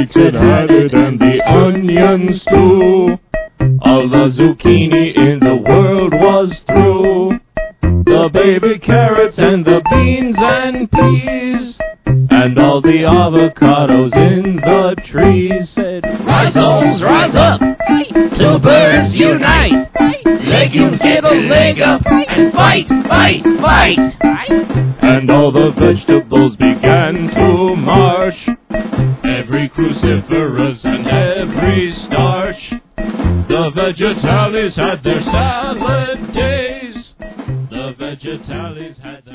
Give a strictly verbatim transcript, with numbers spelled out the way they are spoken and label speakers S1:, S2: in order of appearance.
S1: carrots had had it, and the onions too. All the zucchini in the world was through. The baby carrots and the beans and peas, and all the avocados in the trees said,
S2: Rhizomes, rise up, two birds unite, legumes get a leg up, and fight, fight, fight.
S1: And all the vegetables began to march, every cruciferous and every starch. The vegetales had their salad days. The vegetales had